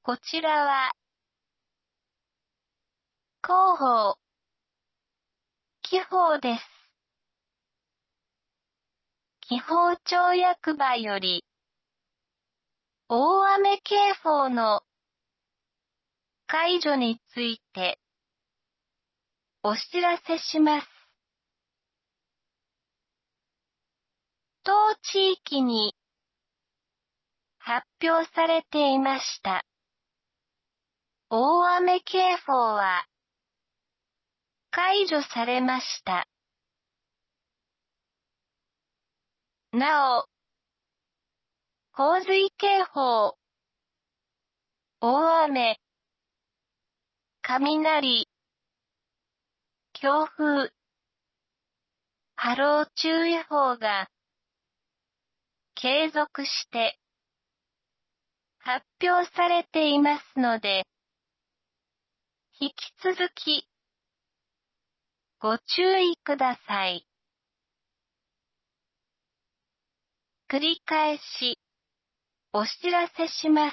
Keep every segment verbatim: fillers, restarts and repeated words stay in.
こちらは、広報、記法です。紀宝町役場より、大雨警報の解除について、お知らせします。当地域に発表されていました。大雨警報は解除されました。なお、洪水警報、大雨、雷、強風、波浪注意報が継続して発表されていますので、引き続きご注意ください。繰り返しお知らせします。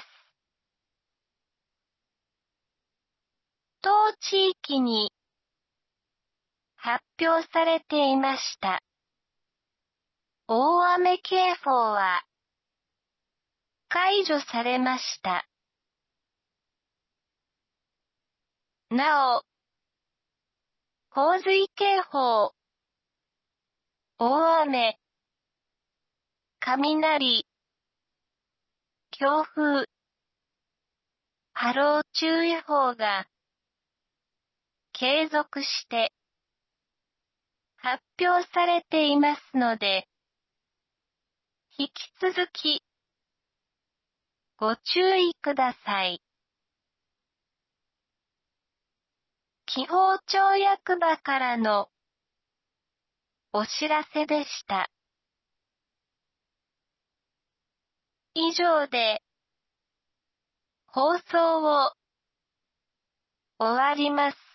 当地域に発表されていました。大雨警報は解除されました。なお、洪水警報、大雨、雷、強風、波浪注意報が継続して発表されていますので、引き続きご注意ください。紀宝町役場からのお知らせでした。以上で放送を終わります。